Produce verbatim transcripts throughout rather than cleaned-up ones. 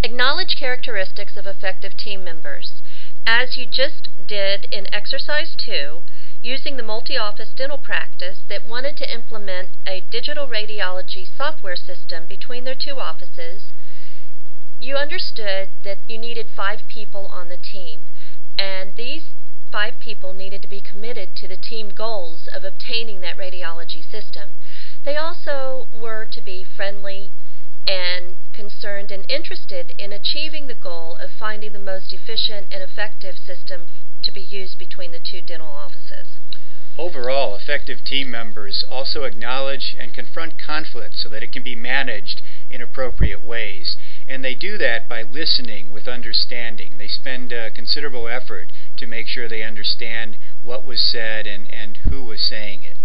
Acknowledge characteristics of effective team members. As you just did in exercise two, using the multi-office dental practice that wanted to implement a digital radiology software system between their two offices, you understood that you needed five people on the team, and these five people needed to be committed to the team goals of obtaining that radiology system. They also were to be friendly and concerned and interested in achieving the goal of finding the most efficient and effective system to be used between the two dental offices. Overall, effective team members also acknowledge and confront conflict so that it can be managed in appropriate ways. And they do that by listening with understanding. They spend uh, considerable effort to make sure they understand what was said and, and who was saying it.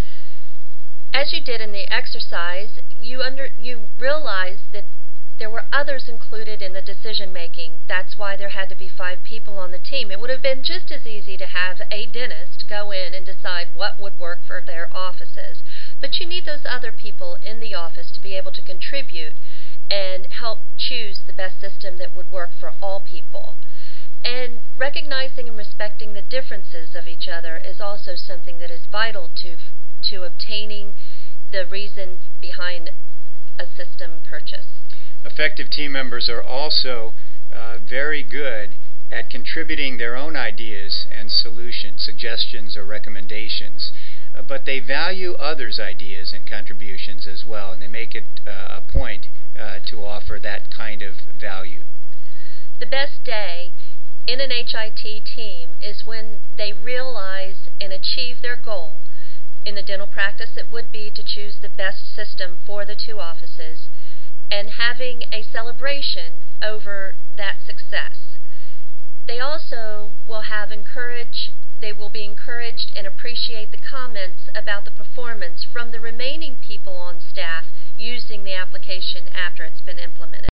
As you did in the exercise, you, under, you realized that there were others included in the decision making. That's why there had to be five people on the team. It would have been just as easy to have a dentist go in and decide what would work for their offices. But you need those other people in the office to be able to contribute and help choose the best system that would work for all people. And recognizing and respecting the differences of each other is also something that is vital to, to obtaining the reason behind a system purchase. Effective team members are also uh, very good at contributing their own ideas and solutions, suggestions or recommendations. Uh, but they value others' ideas and contributions as well, and they make it uh, a point uh, to offer that kind of value. The best day in an H I T team is when they realize and achieve their goal. In the dental practice, it would be to choose the best system for the two offices and having a celebration over that success. They also will have encourage, they will be encouraged and appreciate the comments about the performance from the remaining people on staff using the application after it's been implemented.